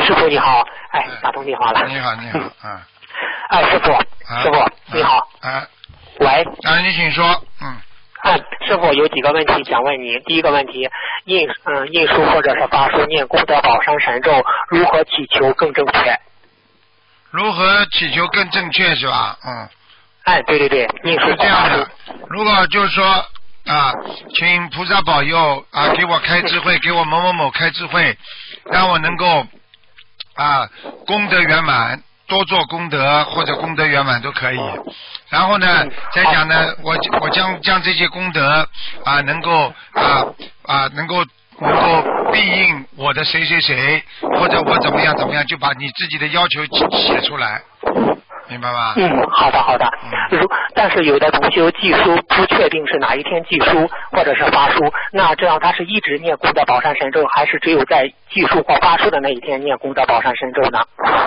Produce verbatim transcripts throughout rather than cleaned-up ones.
师傅你好，哎，打通电话了。 你好，你好，嗯。 哎，师傅， 啊、 师傅你好。 啊。 喂。 啊，你请说，嗯。 啊，师傅有几个问题想问你。第一个问题，印嗯印书或者是发书念功德宝山神咒，如何祈求更正确？ 如何祈求更正确是吧？嗯。 哎，对对对，印书是这样的。如果就是说啊，请菩萨保佑啊，给我开智慧，给我某某某开智慧，让我能够啊功德圆满，多做功德或者功德圆满都可以。然后呢，再讲呢，我我将将这些功德啊，能够啊啊能够能够庇应我的谁谁谁，或者我怎么样怎么样，就把你自己的要求写出来，明白吗？ 嗯，好的好的。如但是有的同学寄书不确定是哪一天寄书或者是发书，那这样他是一直念功德宝山神咒，还是只有在寄书或发书的那一天念功德宝山神咒呢？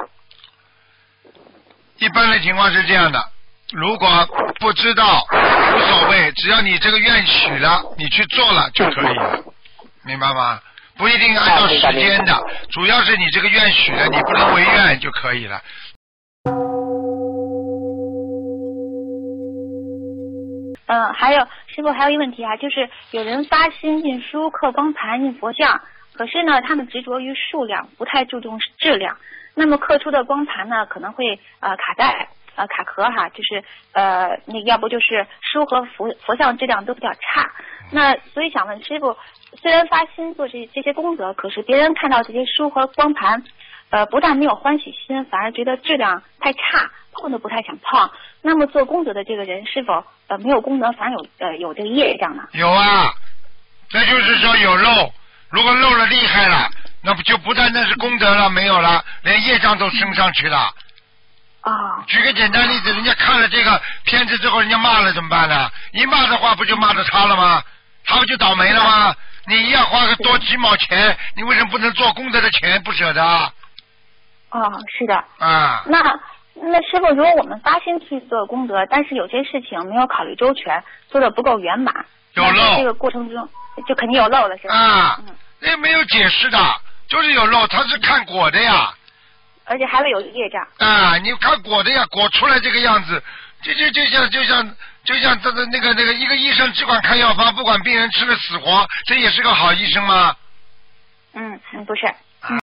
一般的情况是这样的，如果不知道无所谓，只要你这个愿许了，你去做了就可以了，明白吗？不一定按照时间的，主要是你这个愿许了，你不能违愿就可以了。 嗯，还有师傅还有一个问题啊，就是有人发心印书、刻光盘、印佛像，可是呢，他们执着于数量，不太注重质量。那么刻出的光盘呢，可能会呃卡带、呃卡壳哈，就是呃那要不就是书和佛佛像质量都比较差。那所以想问师傅，虽然发心做这这些功德，可是别人看到这些书和光盘，呃不但没有欢喜心，反而觉得质量太差，碰都不太想碰。那么做功德的这个人是否呃没有功德，反而有呃有这个业障呢？ 有啊，这就是说有漏，如果漏了厉害了。那不就不单单是功德了，没有了，连业障都升上去了。 啊、 哦。举个简单例子，人家看了这个片子之后，人家骂了怎么办呢？一骂的话，不就骂着他了吗？他不就倒霉了吗？你一样花个多几毛钱，你为什么不能做功德的钱不舍得？ 哦，是的。 啊。 那那师傅，如果我们发心去做功德，但是有些事情没有考虑周全，做的不够圆满， 有漏。 这个过程中就肯定有漏了，是吧？ 啊。 嗯。 那没有解释的。就是有漏，它是看果的呀， 而且还会有业障啊！你看果的呀，果出来这个样子，就就就像就像就像这个那个那个一个医生只管开药方，不管病人吃了死活，这也是个好医生吗？ 嗯嗯，不是。嗯。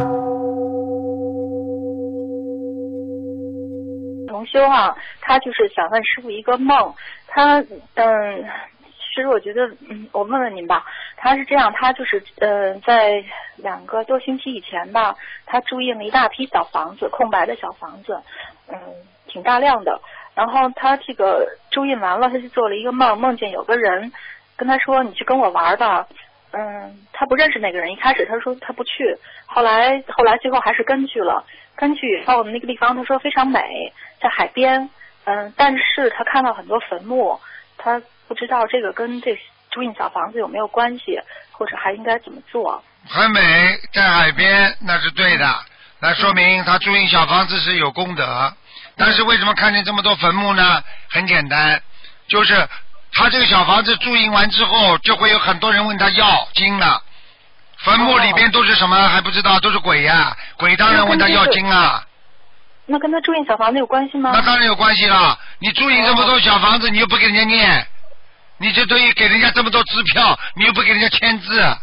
同修啊，他就是想问师傅一个梦，他嗯。其实我觉得，嗯，我问问您吧，他是这样，他就是，呃，在两个多星期以前吧，他注印了一大批小房子，空白的小房子，嗯，挺大量的。然后他这个注印完了，他就做了一个梦，梦见有个人跟他说：“你去跟我玩吧。”嗯，他不认识那个人，一开始他说他不去，后来后来最后还是跟去了。跟去以后，那个地方他说非常美，在海边，嗯，但是他看到很多坟墓，他。不知道这个跟这注印小房子有没有关系，或者还应该怎么做？ 很美，在海边那是对的，那说明他注印小房子是有功德。但是为什么看见这么多坟墓呢？很简单，就是他这个小房子注印完之后，就会有很多人问他要经了。坟墓里边都是什么还不知道，都是鬼呀、啊，鬼当然问他要经啊。 那跟他注印小房子有关系吗？ 那当然有关系了。你注印这么多小房子，你又不给人家念。你就等于给人家这么多支票，你又不给人家签字。 哦，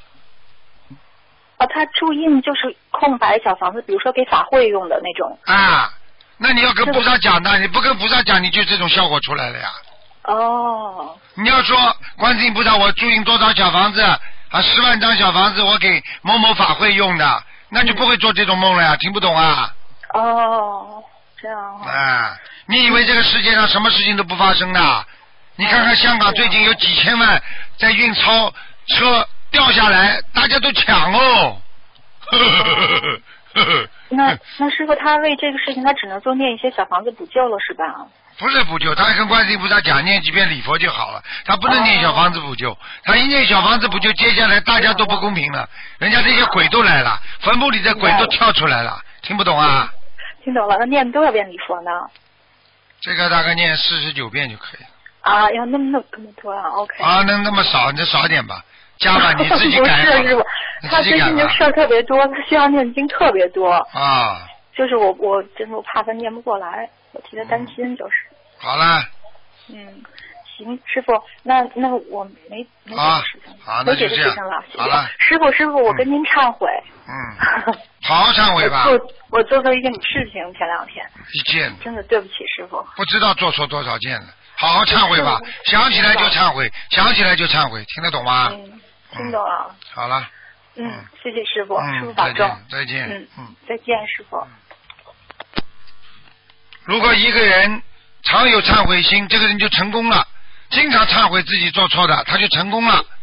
他注印就是空白小房子，比如说给法会用的那种。 啊，那你要跟菩萨讲的，你不跟菩萨讲，你就这种效果出来了呀。 哦。 你要说观世音菩萨，我注印多少小房子啊？十万张小房子，我给某某法会用的，那就不会做这种梦了呀。听不懂啊？ 哦，这样啊。 啊，你以为这个世界上什么事情都不发生的？你看看香港最近有几千万在运钞车掉下来，大家都抢哦。呵呵呵呵那那师傅他为这个事情，他只能做念一些小房子补救了，是吧？ 不是补救，他还跟观世音菩萨讲念几遍礼佛就好了，他不能念小房子补救，他一念小房子补救，接下来大家都不公平了，人家这些鬼都来了，坟墓里的鬼都跳出来了，听不懂啊？ 听懂了，那念多少遍礼佛呢？ 这个大概念四十九遍就可以了。 啊，要那么那么多啊 ，OK。 啊，能那么少，你就少点吧，加吧，你自己改。 不是师傅， 他最近就事儿特别多，他需要念经特别多。 啊。 就是我我真的我怕他念不过来，我替他担心就是。 好了。 嗯。行，师傅，那那我没没别的事情， 好， 没别的事情了。 好了， 师傅师傅，我跟您忏悔。 嗯。好好忏悔吧。 我做我做错一件事情，前两天。 一件。 真的对不起师傅。 不知道做错多少件了，好好忏悔吧，想起来就忏悔，想起来就忏悔，听得懂吗？ 嗯，听懂了。 好了。 嗯，谢谢师傅， 嗯、 师傅保重。 再见。 嗯嗯，再见，师傅。 如果一个人常有忏悔心，这个人就成功了。经常忏悔自己做错的，他就成功了。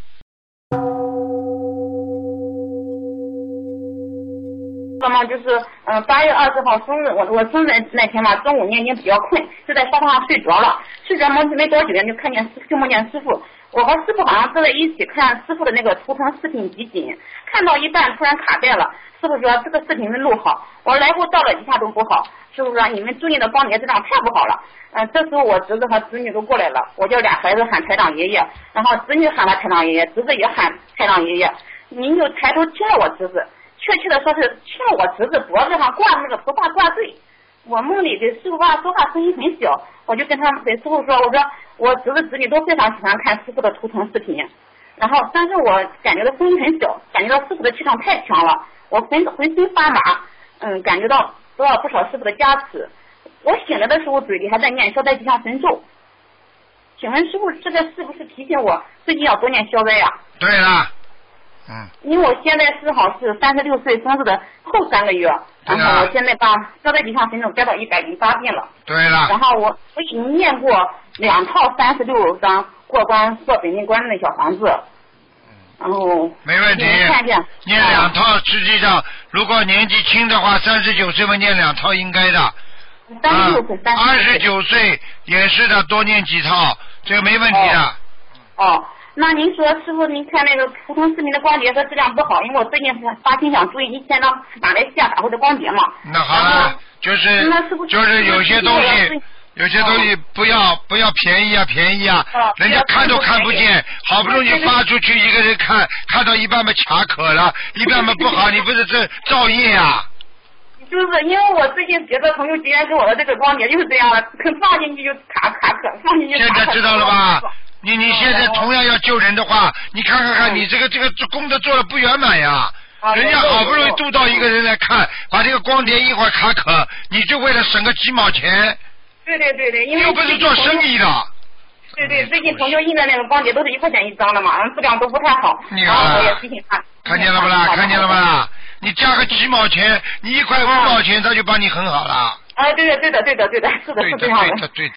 那么就是，嗯，八月二十号生日，我我生日那天嘛，中午念经比较困，就在沙发上睡着了。睡着没没多久呢，就看见就梦见师傅。我和师傅好像坐在一起看师傅的那个图腾视频集锦，看到一半突然卡带了。师傅说这个视频没录好，我来回倒了几下都不好。师傅说你们注意的光碟质量太不好了。嗯、呃，这时候我侄子和侄女都过来了，我叫俩孩子喊台长爷爷，然后侄女喊了台长爷爷，侄子也喊台长爷爷。您就抬头亲了我侄子，确切的说是亲了我侄子脖子上挂的那个头发挂坠。我梦里给师傅爸说话声音很小，我就跟他给师傅说，我说我侄子侄女都非常喜欢看师傅的图腾视频，然后但是我感觉到声音很小，感觉到师傅的气场太强了，我浑浑身发麻，嗯，感觉到得到不少师傅的加持。我醒来的时候嘴里还在念消灾吉祥神咒，请问师傅这个是不是提醒我最近要多念消灾呀？ 对了。嗯， 因为我现在正好是三十六岁生日的后三个月，然后我现在把消灾吉祥神咒加到一百零八遍了。 对了。 然后我我已经念过两套三十六张过关过本命关的小房子，然后没问题。 看见念两套，实际上如果年纪轻的话，三十九岁嘛念两套应该的。 三十六岁， 二十九岁也是的，多念几套，这个没问题的。 哦。哦那您说师傅，您看那个普通视频的光碟说质量不好，因为我最近发心想注意一千张马来西亚打回的光碟嘛。 那好了，就是就是有些东西，有些东西不要不要便宜啊便宜啊，人家看都看不见，好不容易发出去一个人看，看到一半嘛卡壳了，一半嘛不好，你不是这造业啊？ 就是因为我最近别的朋友结缘给我的这个光碟就是这样了，放进去就卡卡壳，放进去卡壳。 现在知道了吧？你你现在同样要救人的话，你看看看，你这个这个功德做的不圆满呀！人家好不容易度到一个人来看，把这个光碟一会儿卡壳，你就为了省个几毛钱。 对对对对，因为又不是做生意的。 对对，最近朋友印的那个光碟都是一块钱一张的嘛，质量都不太好。 你看， 我也提醒他。 看见了不啦？看见了不啦？你加个几毛钱，你一块五毛钱，他就帮你很好了。 啊，对的对的对的对的，是的是这样的。 对的对的。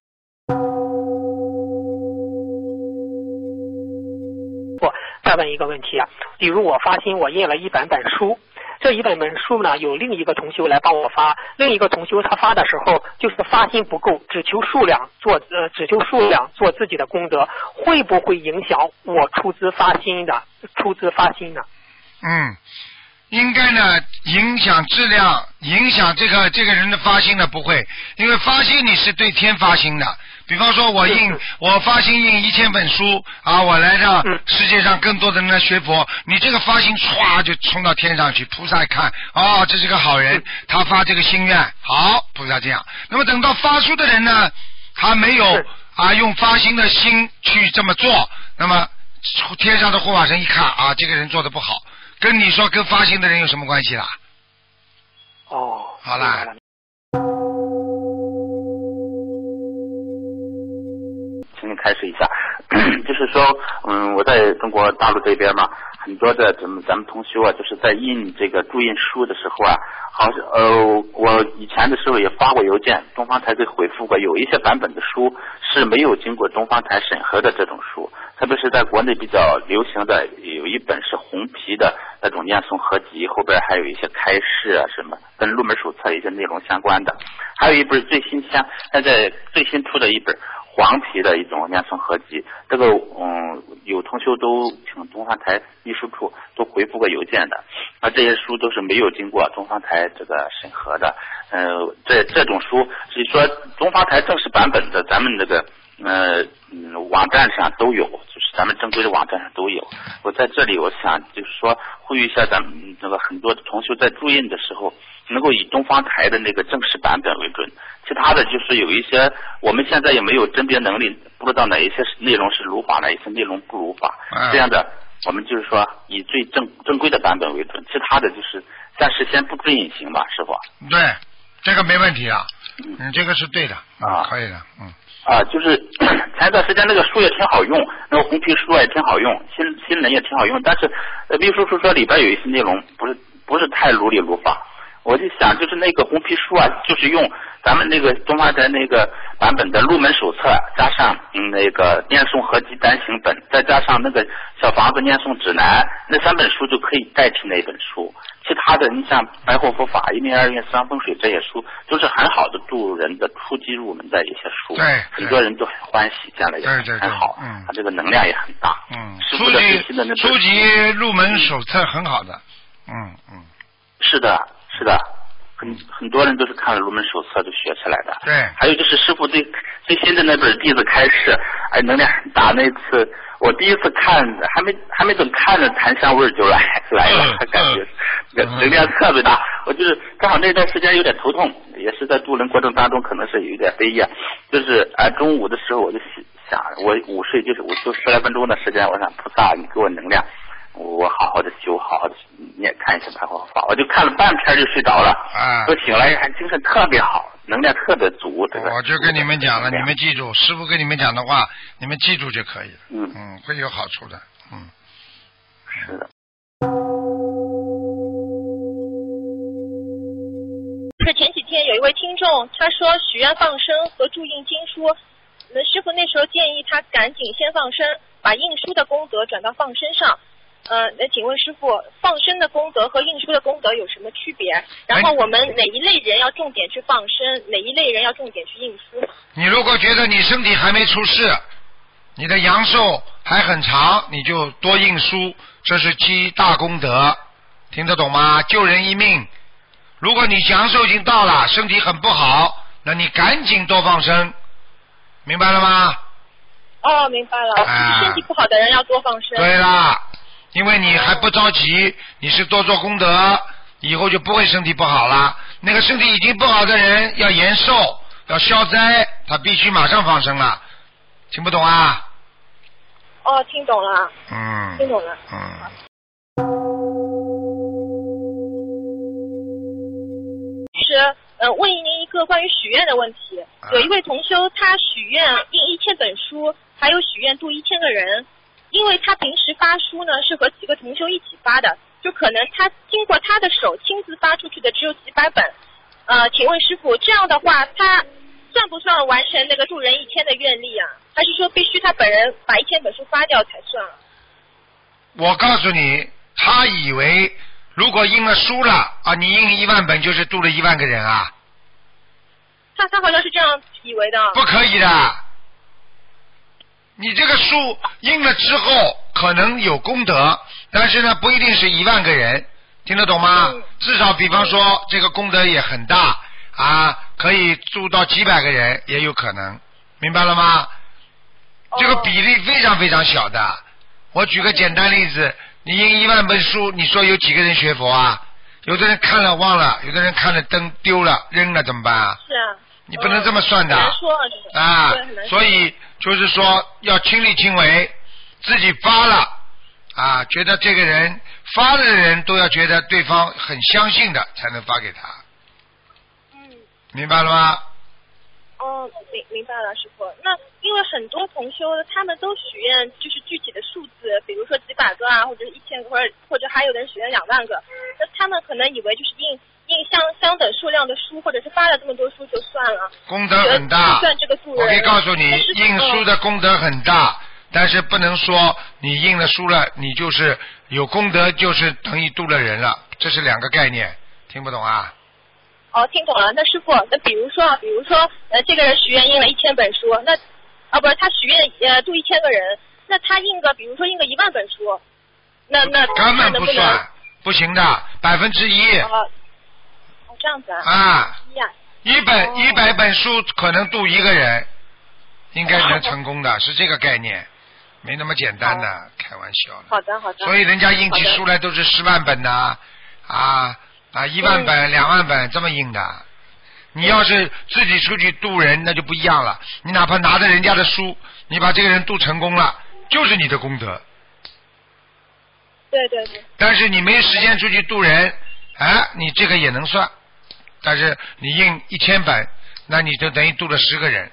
再问一个问题啊，比如我发心我印了一本本书，这一本本书呢有另一个同修来帮我发，另一个同修他发的时候就是发心不够，只求数量做呃只求数量做自己的功德，会不会影响我出资发心的出资发心呢？ 嗯，应该呢影响质量，影响这个这个人的发心呢不会，因为发心你是对天发心的。比方说我印我发心印一千本书啊，我来让世界上更多的人来学佛，你这个发心唰就冲到天上去，菩萨看哦，这是个好人，他发这个心愿好，菩萨这样。那么等到发书的人呢，他没有啊用发心的心去这么做，那么天上的护法神一看啊，这个人做的不好，跟你说跟发心的人有什么关系啦？ 哦， 好啦。 请你开始一下，就是说，嗯，我在中国大陆这边嘛，很多的咱们咱们同修啊，就是在印这个注印书的时候啊，好像呃，我以前的时候也发过邮件，东方台给回复过，有一些版本的书是没有经过东方台审核的这种书，特别是在国内比较流行的，有一本是红皮的那种念诵合集，后边还有一些开示啊什么，跟入门手册一些内容相关的，还有一本最新现现在最新出的一本黄皮的一种念诵合集，这个嗯有同修都请东方台秘书处都回复过邮件的，而这些书都是没有经过东方台这个审核的，呃，这这种书是说东方台正式版本的咱们这个呃嗯网站上都有，就是咱们正规的网站上都有。我在这里我想就是说呼吁一下咱们那个很多的同学在注印的时候能够以东方台的那个正式版本为准，其他的就是有一些我们现在也没有甄别能力，不知道哪一些内容是如法，哪一些内容不如法，这样的我们就是说以最正正规的版本为准，其他的就是暂时先不追引行吧，师傅。 对，这个没问题啊，嗯，这个是对的啊，可以的，嗯。 啊，就是前一段时间那个书也挺好用，那个红皮书也挺好用，新新人也挺好用，但是呃秘书处说里边有一些内容不是不是太如理如法，我就想就是那个红皮书啊，就是用咱们那个东方台那个版本的入门手册，加上嗯那个念诵合集单行本，再加上那个小房子念诵指南，那三本书就可以代替那本书。其他的你像白话佛法、一命二运、四方风水这些书，都是很好的助人的初级入门的一些书， 对， 很多人都很欢喜，这样的也很好， 嗯， 它这个能量也很大， 嗯， 初级初级入门手册很好的，嗯嗯， 是的，是的。很很多人都是看了入门手册就学起来的。 对。 还有就是师傅最最新的那本弟子开示，哎，能量很大。那次我第一次看，还没还没等看着檀香味儿就来来了，嗯、感觉能量特别大。我就是正好那段时间有点头痛，也是在渡人过程当中，可能是有一点飞页。就是啊，中午的时候我就想，我午睡就是午休十来分钟的时间，我想菩萨你给我能量。我好好的修，好好的念看一下白话法，我就看了半篇就睡着了。啊，我醒来还精神特别好，能量特别足。这个我就跟你们讲了，你们记住，师父跟你们讲的话，你们记住就可以了。 嗯嗯，会有好处的。嗯， 是的。 是前几天有一位听众，他说许愿放生和注印经书，那师父那时候建议他赶紧先放生，把印书的功德转到放生上。呃，那请问师父，放生的功德和印书的功德有什么区别？然后我们哪一类人要重点去放生，哪一类人要重点去印书？ 你如果觉得你身体还没出事，你的阳寿还很长，你就多印书，这是积大功德，听得懂吗？救人一命。如果你阳寿已经到了，身体很不好，那你赶紧多放生，明白了吗？ 哦，明白了，啊、身体不好的人要多放生。 对啦。因为你还不着急，你是多做功德，以后就不会身体不好了。那个身体已经不好的人要延寿，要消灾，他必须马上放生了。听不懂啊？ 哦，听懂了。 嗯。 听懂了。 嗯。 是，呃，问您一个关于许愿的问题。有一位同修，他许愿印一千本书，还有许愿度一千个人。因为他平时发书呢是和几个同修一起发的，就可能他经过他的手亲自发出去的只有几百本。呃，请问师父，这样的话他算不算完成那个助人一千的愿力啊？还是说必须他本人把一千本书发掉才算？ 我告诉你，他以为如果印了书了啊，你印一万本就是度了一万个人啊。 他他好像是这样以为的。 不可以的。你这个书印了之后可能有功德，但是呢不一定是一万个人，听得懂吗？嗯、至少比方说这个功德也很大啊，可以助到几百个人也有可能，明白了吗？哦、这个比例非常非常小的。我举个简单例子，你印一万本书，你说有几个人学佛啊？有的人看了忘了，有的人看了灯丢了扔了，怎么办啊？ 是啊。 你不能这么算的。 难说啊，这个、 啊，所以就是说要亲力亲为，自己发了啊，觉得这个人发的人都要觉得对方很相信的才能发给他。 嗯。 明白了吗？ 哦，明明白了，师傅。那因为很多同修他们都许愿就是具体的数字，比如说几百个啊，或者是一千个，或者或者还有的人许愿两万个，那他们可能以为就是印。印相相等数量的书，或者是发了这么多书就算了， 功德很大。 算这个助人。 我可以告诉你，印书的功德很大，但是不能说你印了书了，你就是有功德，就是等于度了人了，这是两个概念，听不懂啊？ 哦，听懂了。那师傅，那比如说啊，比如说呃，这个人许愿印了一千本书，那啊不是他许愿呃度一千个人，那他印个比如说印个一万本书，那那根本不算，不行的，百分之一。 哦这样子啊？ 啊， 一呀， 一本一百本书可能度一个人， 应该能成功的，是这个概念，没那么简单的，开玩笑了。 好的好的。 所以人家印起书来都是十万本呐，啊啊一万本、两万本这么印的。你要是自己出去渡人，那就不一样了。你哪怕拿着人家的书，你把这个人渡成功了，就是你的功德。 对对对。 但是你没时间出去渡人，哎，你这个也能算。但是你印一千本，那你就等于渡了十个人。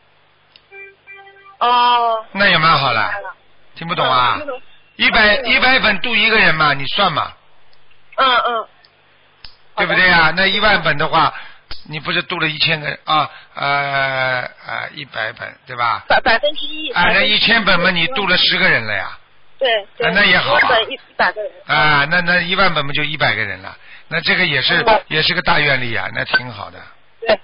哦。 那也蛮好了。听不懂啊？一百一百本渡一个人嘛，你算嘛。 嗯嗯。 对不对啊？那一万本的话。你不是渡了一千个啊呃呃一百本对吧？ 百百分之一。 啊，那一千本嘛，你渡了十个人了呀。 对对。 啊，那也好啊。 一本一百个人。 啊，那那一万本嘛就一百个人了，那这个也是、嗯、也是个大愿力啊，那挺好的。 对。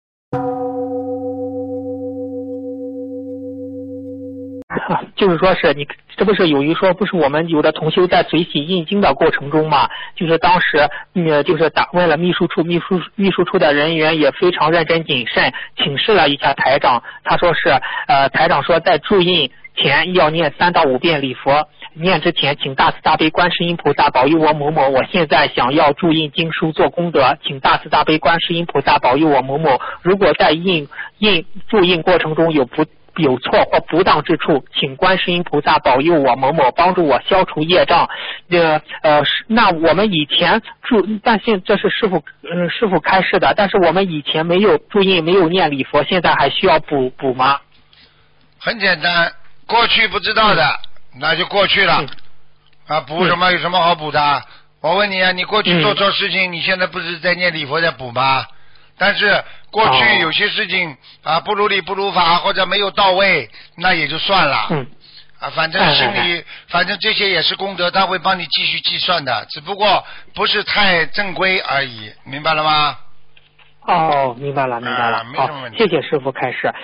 就是说是你这不是有一说不是我们有的同修在随喜印经的过程中嘛，就是当时嗯就是打问了秘书处，秘书秘书处的人员也非常认真谨慎，请示了一下台长，他说是呃台长说在注印前要念三到五遍礼佛，念之前请大慈大悲观世音菩萨保佑我某某，我现在想要注印经书做功德，请大慈大悲观世音菩萨保佑我某某，如果在印印注印过程中有不有错或不当之处，请观世音菩萨保佑我某某，帮助我消除业障。呃呃，那我们以前注，但现这是师父嗯、呃、师父开示的，但是我们以前没有注印，没有念礼佛，现在还需要补补吗？ 很简单，过去不知道的，嗯、那就过去了。嗯、啊，补什么、嗯、有什么好补的？我问你啊，你过去做错事情，嗯、你现在不是在念礼佛在补吗？但是过去有些事情、哦、啊不如理不如法或者没有到位，那也就算了。嗯。啊，反正心里、嗯、反正这些也是功德，他会帮你继续计算的，只不过不是太正规而已，明白了吗？ 哦，明白了，明白了。 啊、没什么问题。 谢谢师父开示。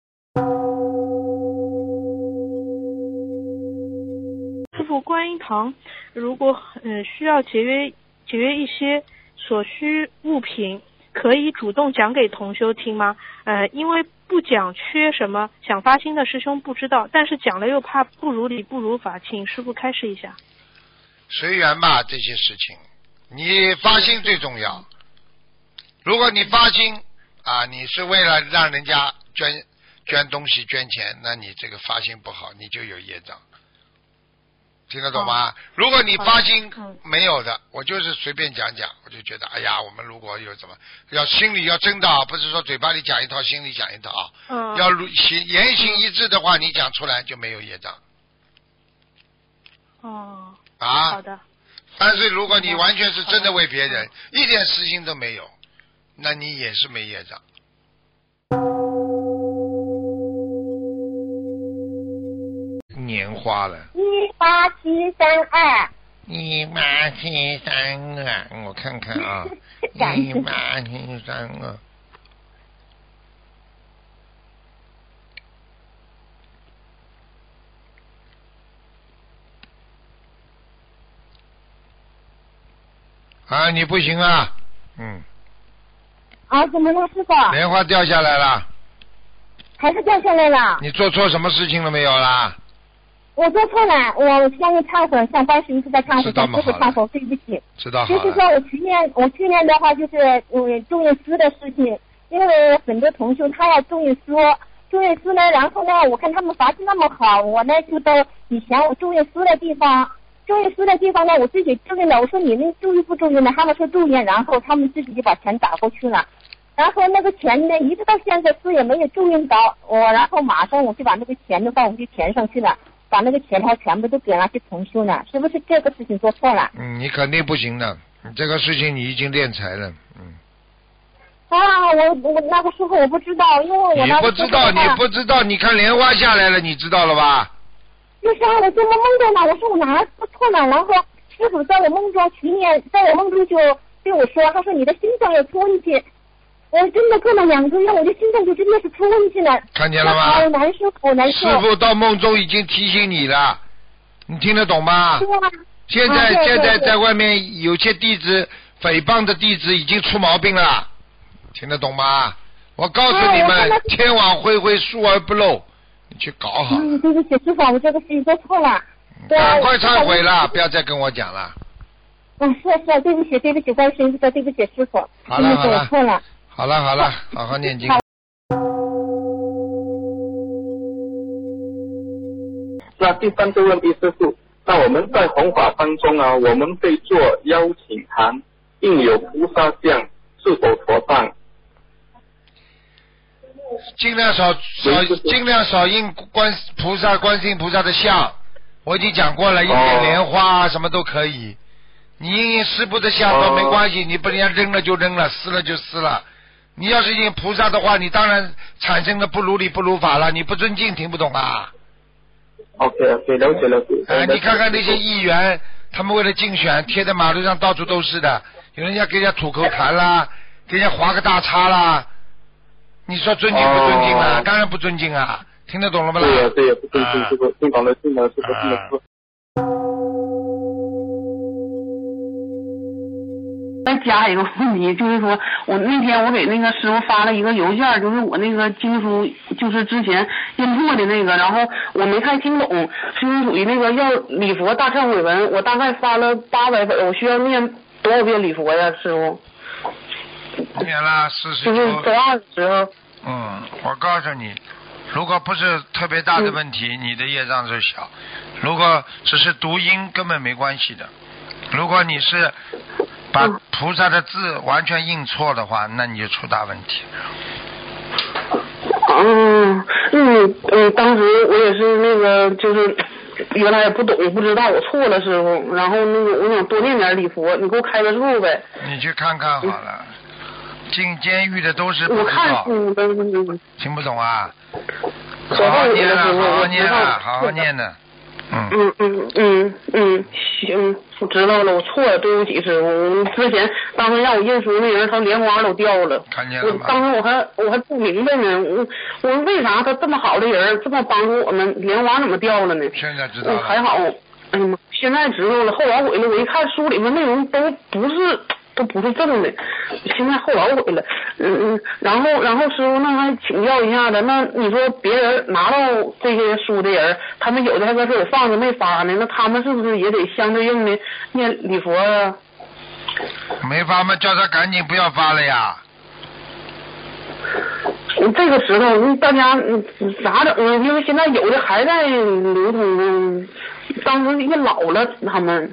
师父，观音堂如果嗯、呃、需要节约节约一些所需物品，可以主动讲给同修听吗？呃，因为不讲缺什么，想发心的师兄不知道，但是讲了又怕不如理不如法，请师父开示一下。 随缘吧，这些事情，你发心最重要。如果你发心啊，你是为了让人家捐捐东西捐钱，那你这个发心不好，你就有业障。听得懂吗？如果你发心没有的，我就是随便讲讲，我就觉得哎呀，我们如果有什么，要心里要真的，不是说嘴巴里讲一套，心里讲一套啊。嗯。要行言行一致的话，你讲出来就没有业障。 哦。 啊。 好的。 但是如果你完全是真的为别人，一点私心都没有，那你也是没业障。年花了。 一八七三二。 一八七三二，我看看啊，一八七三二。啊，你不行啊，嗯。 啊，怎么了，师傅？ 莲花掉下来了。 还是掉下来了。 你做错什么事情了没有啦？ 我做错了，我向你忏悔，向观世音菩萨忏悔，向师父忏悔，对不起。 知道好了。 就是说我去年，我去年的话就是嗯种印书的事情，因为很多同修他要种印书，种印书呢，然后呢，我看他们发心那么好，我呢就到以前我种印书的地方，种印书的地方呢，我自己种印了，我说你们注意不注意呢？他们说注意，然后他们自己就把钱打过去了。然后那个钱呢，一直到现在书也没有注印到，我然后马上我就把那个钱的话我就填上去了。把那个钱他全部都给那些同修呢，是不是这个事情做错了？ 嗯，你肯定不行的，你这个事情你已经敛财了，嗯。 啊，我我那个时候我不知道，因为我那个你不知道，你不知道，你看莲花下来了，你知道了吧？ 就是啊，我做梦梦到呢，我说我哪做错了，然后师傅在我梦中去年在我梦中就对我说，他说你的心脏有出问题。我真的过了两个月，我的心脏就真的是出问题了。 看见了吗？ 好难受，好难受。 师父到梦中已经提醒你了，你听得懂吗？ 是啊。 现在、 啊、 现在在外面有些弟子诽谤的弟子已经出毛病了，听得懂吗？我告诉你们，啊、天网恢恢，疏而不漏你去搞好了。 嗯，对不起，师傅，我这个事情做错了。 赶快忏悔了，不要再跟我讲了。 嗯，是是，对不起，对不起，观世音菩萨，对不起，师傅。 好了好了， 我错了。 好了好了，好好念经。 那第三个问题，师傅，那我们在弘法当中啊，我们被做邀请函，印有菩萨像，是否妥当？ 尽量少少尽量少印观菩萨观世音菩萨的像，我已经讲过了，印点莲花啊什么都可以。你印印师父的像都没关系，你不人家扔了就扔了，撕了就撕了。你要是印菩萨的话，你当然产生了不如理不如法了，你不尊敬，听不懂啊？ OK OK， 了解了解。 哎，你看看那些议员，他们为了竞选，贴在马路上到处都是的，有人家给人家吐口痰啦，给人家划个大叉啦，你说尊敬不尊敬啊？哦、当然不尊敬啊！听得懂了吗？ 对呀对呀，不尊敬，这个听懂了，听懂了，这个听懂了。 再加一个问题，就是说我那天我给那个师傅发了一个邮件，就是我那个经书，就是之前印错的那个，然后我没太听懂，是属于那个要礼佛大忏悔文，我大概发了八百本，我需要念多少遍礼佛呀，师傅？ 念了四十九。 就是多少的时候？ 嗯，我告诉你，如果不是特别大的问题，嗯、你的业障就小；如果只是读音，根本没关系的。如果你是把菩萨的字完全印错的话，那你就出大问题。 嗯嗯嗯，当时我也是那个，就是原来也不懂，不知道我错了，师傅。然后那个我想多念点礼佛，你给我开个路呗。 你去看看好了，进监狱的都是不知道。 我看书的。 听不懂啊？好好念了，好好念了，好好念的。嗯嗯嗯嗯嗯，行，我知道了，我错了，对不起师傅。之前当时让我印书那人，他莲花都掉了。 看见了吗？ 我当时我还我还不明白呢，我我说为啥他这么好的人，这么帮助我们，莲花怎么掉了呢？ 现在知道了。 还好，哎呀妈，现在知道了。后来悔了，我一看书里面内容都不是。都不是正的，现在后来悔了，嗯嗯，然后然后师傅，那还请教一下子，那你说别人拿到这些书的人，他们有的还搁这里放着没发呢，那他们是不是也得相对应的念礼佛啊？ 没发吗？叫他赶紧不要发了呀！ 这个时候大家嗯咋整啊？因为现在有的还在流通呢，当时也老了他们。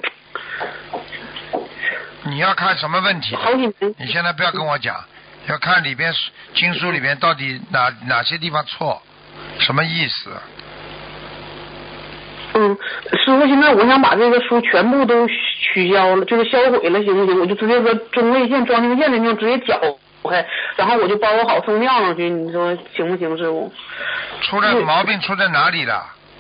你要看什么问题？ 好几年。 你现在不要跟我讲，要看里边经书里边到底哪哪些地方错，什么意思？ 嗯，师傅，现在我想把这个书全部都取消了，就是销毁了，行不行？我就直接说中位线、装订线的就直接绞开，然后我就包裹好送庙上去，你说行不行，师傅？ 出了毛病出在哪里了？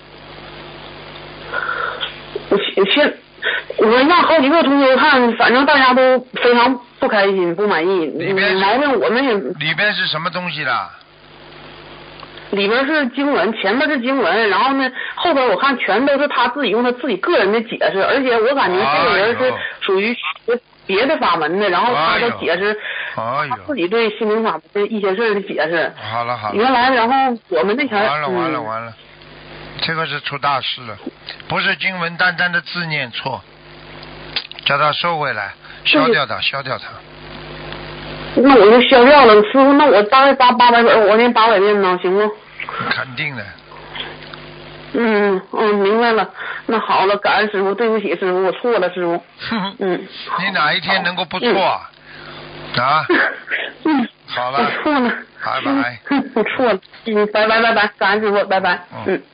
我现。我让好几个同学看，反正大家都非常不开心、不满意。 里边毛病我们也。 里边是什么东西啦？ 里边是经文，前面是经文，然后呢，后边我看全都是他自己用他自己个人的解释，而且我感觉这个人是属于别的法门的，然后他的解释， 哎、 他自己对心灵法门的一些事的解释。 好了好了。 原来，然后我们那前完了完了完了。嗯这个是出大事了，不是经文单单的字念错，叫他收回来，消掉他，消掉他。 那我就消掉了，师傅，那我大概发八百本，我念八百遍呢，行吗？ 肯定的。 嗯嗯，明白了。那好了，感恩师傅，对不起师傅，我错了，师傅。嗯。 你哪一天能够不错啊？ 嗯、 啊？ 嗯。 好了。 我错了。 拜拜。 嗯，我错了。嗯，拜拜拜拜，感恩师傅，拜拜。嗯。嗯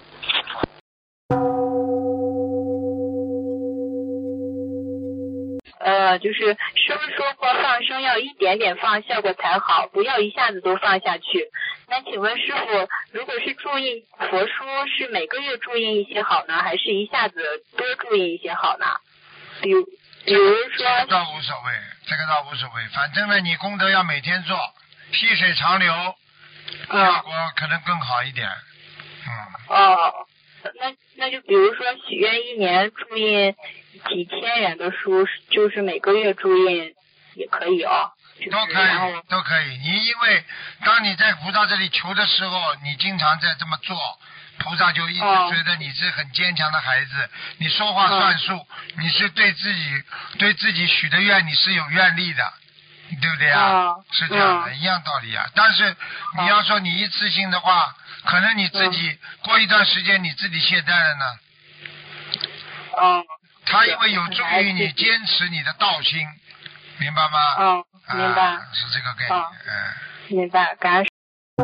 呃，就是师傅说过放生要一点点放，效果才好，不要一下子都放下去。那请问师傅，如果是注印佛书，是每个月注印一些好呢，还是一下子多注印一些好呢？比如，比如说，这个倒无所谓，这个倒无所谓，反正呢，你功德要每天做，细水长流，效果可能更好一点。 嗯。哦。那那就比如说许愿一年注印几千元的书，就是每个月注印也可以哦。 都可以，都可以。你因为当你在菩萨这里求的时候，你经常在这么做， 菩萨就一直觉得你是很坚强的孩子，你说话算数，你是对自己对自己许的愿你是有愿力的，对不对啊？是这样的，一样道理啊。但是你要说你一次性的话，可能你自己过一段时间你自己懈怠了呢。 嗯。 他因为有助于你坚持你的道心，明白吗？ 嗯，明白。 啊、是这个概念。嗯。 明白，感恩。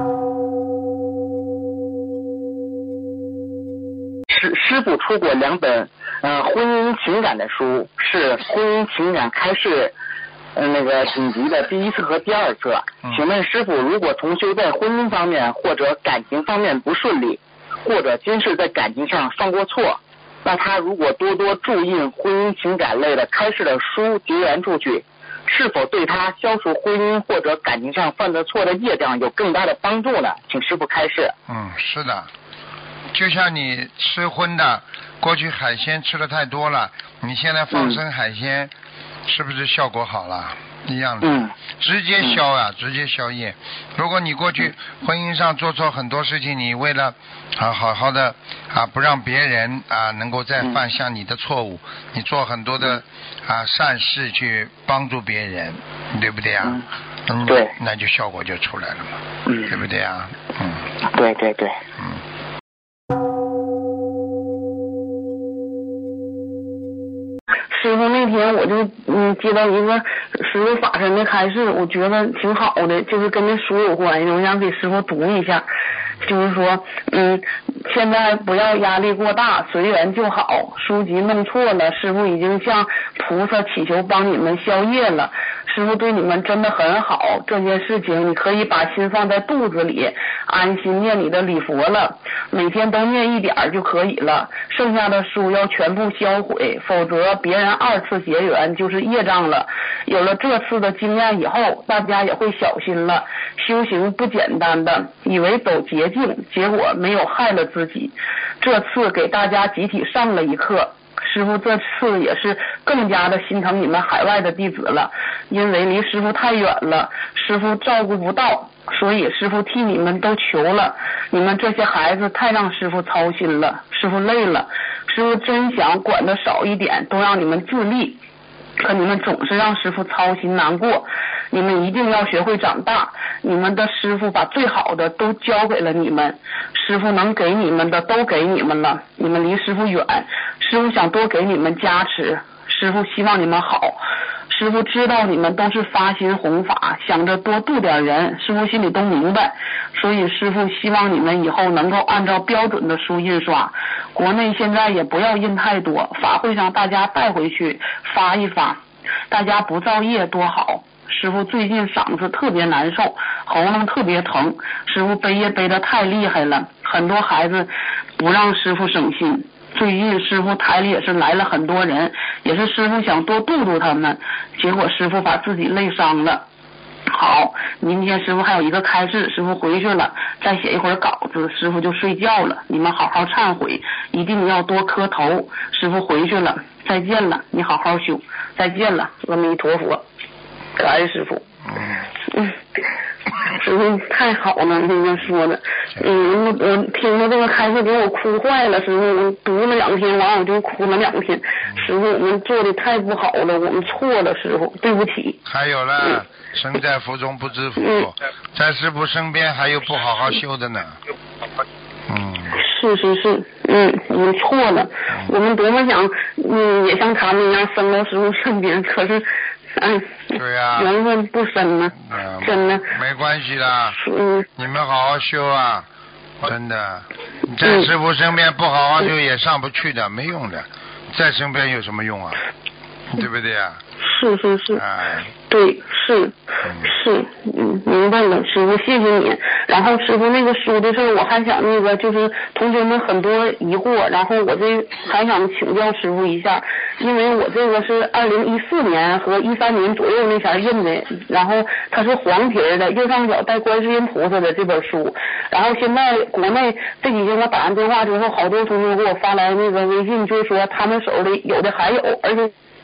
师师父出过两本呃婚姻情感的书，是婚姻情感开示呃那个顶级的第一册和第二册。 嗯、 请问师父，如果同修在婚姻方面或者感情方面不顺利，或者今世在感情上犯过错，那他如果多多注印婚姻情感类的开示的书结缘出去，是否对他消除婚姻或者感情上犯的错的业障有更大的帮助呢？请师父开示。 嗯，是的。就像你吃荤的，过去海鲜吃的太多了，你现在放生海鲜，嗯、是不是效果好了？一样的， 嗯、 直接消啊，嗯、直接消业。如果你过去婚姻上做错很多事情，你为了啊好好的啊不让别人啊能够再犯像你的错误，嗯、你做很多的啊善事去帮助别人，对不对啊？ 嗯， 嗯对， 那就效果就出来了嘛， 嗯， 对不对啊？嗯， 对对对， 嗯。 师傅那天我就嗯接到一个师傅法身的开示，我觉得挺好的，就是跟这书有关系，我想给师傅读一下。就是说，嗯，现在不要压力过大，随缘就好。书籍弄错了，师傅已经向菩萨祈求帮你们消业了。师傅对你们真的很好，这件事情你可以把心放在肚子里，安心念你的礼佛了，每天都念一点就可以了。剩下的书要全部销毁，否则别人二次结缘就是业障了。有了这次的经验以后，大家也会小心了。修行不简单的，以为走捷径，结果没有害了自己。这次给大家集体上了一课。师父这次也是更加的心疼你们海外的弟子了，因为离师父太远了，师父照顾不到，所以师父替你们都求了。你们这些孩子太让师父操心了，师父累了，师父真想管得少一点，都让你们自立，可你们总是让师父操心难过。你们一定要学会长大，你们的师父把最好的都交给了你们，师父能给你们的都给你们了，你们离师父远，师父想多给你们加持，师父希望你们好，师父知道你们都是发心弘法，想着多度点人，师父心里都明白，所以师父希望你们以后能够按照标准的书印刷，国内现在也不要印太多，法会上大家带回去发一发，大家不造业多好。师父最近嗓子特别难受，喉咙特别疼，师父背业背得太厉害了，很多孩子不让师父省心。最近师父台里也是来了很多人，也是师父想多度度他们，结果师父把自己累伤了。好，明天师父还有一个开示，师父回去了，再写一会儿稿子，师父就睡觉了。你们好好忏悔，一定要多磕头。师父回去了，再见了，你好好修，再见了，阿弥陀佛。感恩师父。嗯，师父太好了，那个说的，嗯，我我听了这个开示给我哭坏了，师父，我读了两天，完我就哭了两天。师父，我们做的太不好了，我们错了，师父，对不起。 还有了，嗯、身在福中不知福，嗯、在师父身边还有不好好修的呢。嗯。 是是是，嗯，我们错了，嗯、我们多么想，嗯，也像他们一样生到师父身边，可是。嗯， 对呀、啊， 缘分不深呢、嗯，真的。 没关系的， 嗯， 你们好好修啊，真的。你在师父身边不好好修也上不去的，嗯、没用的，在身边有什么用啊？嗯、对不对啊？ 是是是， 哎， 对，是、嗯、是，嗯，明白了，师傅，谢谢你。然后师傅那个书的事儿，我还想那个就是同学们很多疑惑，然后我这还想请教师傅一下，因为我这个是二零一四年和一三年左右那前印的，然后它是黄皮的，右上角带观世音菩萨的这本书，然后现在国内这几天我打完电话之后，好多同学给我发来那个微信，就是说他们手里有的还有，而且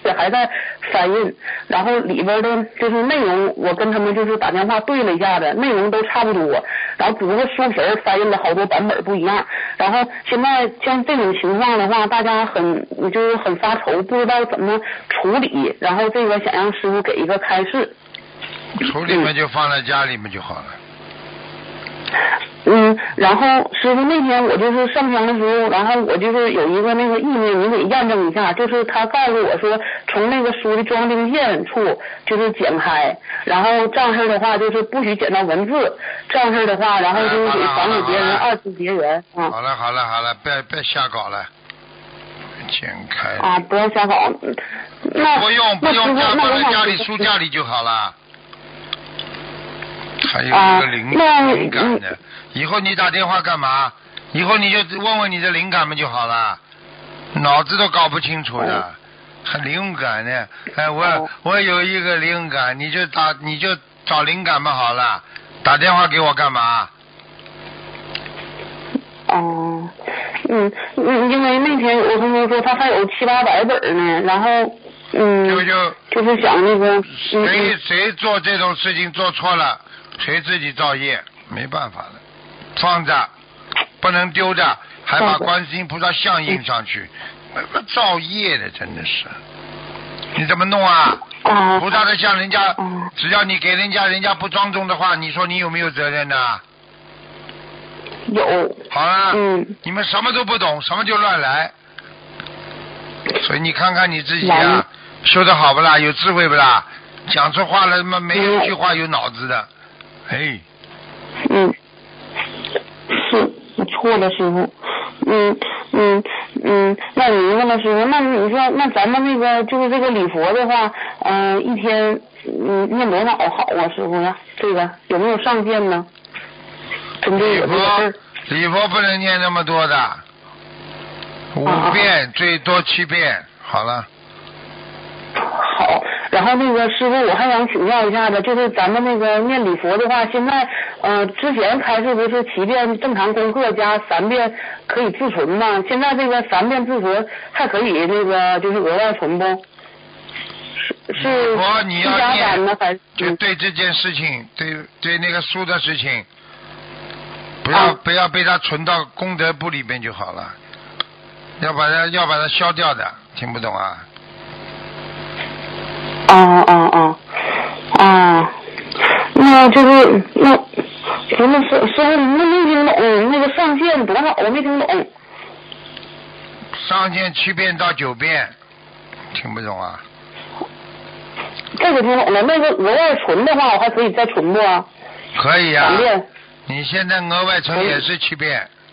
也还在翻印，然后里边的就是内容，我跟他们就是打电话对了一下子，内容都差不多，然后只不过书皮翻印了好多版本不一样。然后现在像这种情况的话，大家很就是很发愁，不知道怎么处理，然后这个想让师傅给一个开示。 处理嘛就放在家里面就好了。 嗯，然后师傅那天我就是上香的时候，然后我就是有一个那个意念，你给验证一下，就是他告诉我说，从那个书的装订线处就是剪开，然后这样式的话就是不许剪到文字，这样式的话，然后就是给防止别人二次结缘啊。 好了好了好了，别别瞎搞了，剪开。 啊，不要瞎搞。那不用不用，家放在家里书架里就好了。还有一个灵、啊、灵感的，以后你打电话干嘛？以后你就问问你的灵感们就好了，脑子都搞不清楚的，还灵感呢？哎，我、哦、我有一个灵感，你就打你就找灵感嘛好了，打电话给我干嘛？ 哦，嗯嗯，因为那天有个同学说他还有七八百本呢，然后嗯， 就就就是想那个谁谁做这种事情做错了。谁自己造业，没办法的，放着不能丢着，还把观世音菩萨像印上去，嗯、造业的真的是，你怎么弄啊？ 嗯、 菩萨的像人家，嗯、只要你给人家，人家不庄重的话，你说你有没有责任呢？ 有。 好了， 嗯， 你们什么都不懂，什么就乱来，所以你看看你自己啊，修得好不啦？有智慧不啦？讲出话来嘛，没有一句话有脑子的。哎， 嗯，是我错了，师傅。嗯嗯嗯，那你明白了，师傅。那你说，那咱们那个就是这个礼佛的话，嗯、呃，一天嗯念多少好啊，师傅呀？这个有没有上限呢？针对我这个事儿。 礼佛不能念那么多的，五遍、啊、最多七遍，好了。 好，然后那个师傅，我还想请教一下子，就是咱们那个念礼佛的话，现在呃之前开示不是七遍正常功课加三遍可以自存吗？现在这个三遍自存还可以那个就是额外存不？是是你要念呢还是？就对这件事情，对对那个书的事情，不要、啊、不要被它存到功德簿里边就好了，要把它要把它消掉的，听不懂啊？ 啊啊啊啊！那就是那不是师师傅，那没听懂那个上限多少？我没听懂。 上限七遍到九遍，听不懂啊？ 这个听懂了。那个额外存的话，我还可以再存不啊？ 可以啊。 三遍。 你现在额外存也是七遍。